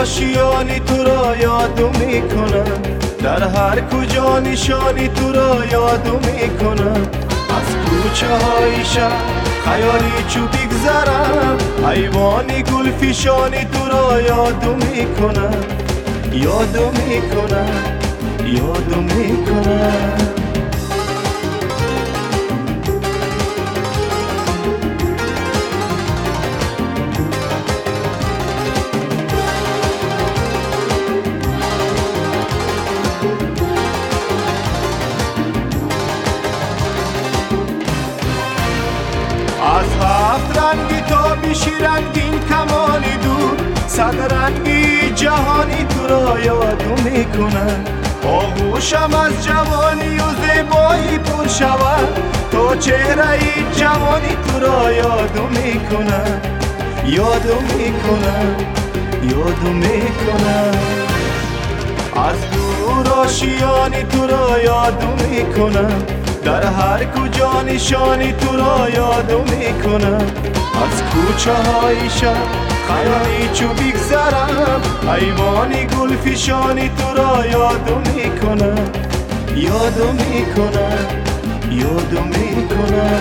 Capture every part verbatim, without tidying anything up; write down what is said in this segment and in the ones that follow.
آشیانی تو را یادو میکنم، در هر کجا نشانی تو را یادو میکنم. از کوچه های شهر خیالی چو بگذرم، حیوانی گل فشانی تو را یادو میکنم، یادو میکنم، یادو میکنم. از هفت رنگی تا بیشی رنگین کمانی دور، صد رنگی جهانی تو را یادو میکنم. آغوشم از جوانی و زیبایی پر شود، تا چهره ای جوانی تو را یادو میکنم، یادو میکنم، یادو میکنم. از دور آشیانی تو را یادو میکنم، در هر کجا نشانی تو را یادو میکنم. از کوچه های شهر خیالی چو بگذرم، حیوانی گل فشانی تو را یادو میکنم، یادو میکنم، یادو میکنم.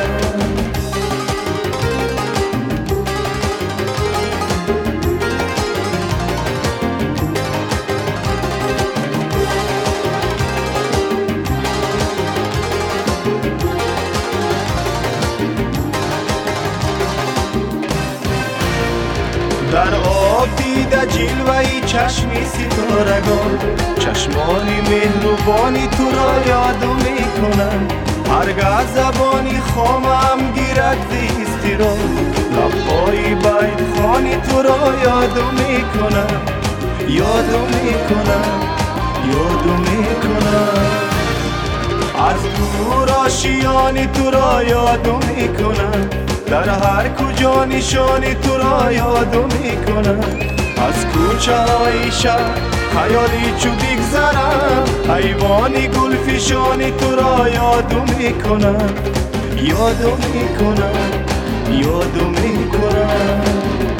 در آب دیده جلوه‌ی چشمی ستارگان، چشمانی مهربانی تو را یادو میکنم. هرگاه زبانی خامم گیرد زیستی را، لب‌های بیت خانی تو را یادو میکنم، یادو میکنم، یادو میکنم. از دور آشیانی تو را یادو میکنم، در هر کجا نشانی تو را یادو میکنم. از کوچه های شهر خیالی چو بگذرم، حیوانی گل فشانی تو را یادو میکنم، یادو میکنم، یادو میکنم.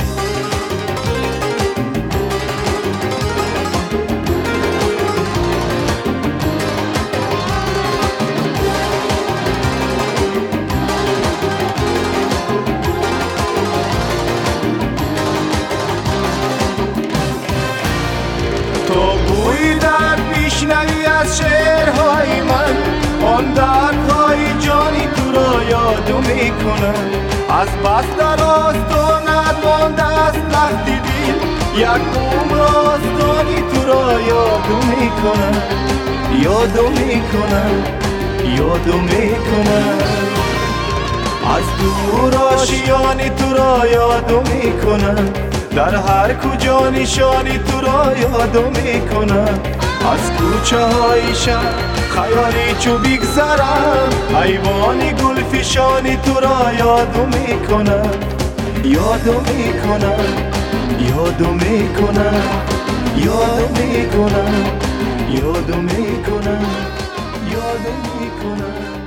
میشنوی از شعرهای من، آن دردهای جانی تو را یادو میکنم. از بس در آستانت مانده است لختی دل، یک عمر آستانی تو را یادو میکنم، یادو میکنم، یادو میکنم. از دور آشیانی تو را یادو میکنم، در هر کجا نشانی تو را یادو میکنم. از کوچه های شهر خیالی چو بگذرم، حیوانی گل فشانی تو را یادو میکنم، یادو میکنم، یادو میکنم، یادو میکنم، یادو میکنم، یادو میکنم.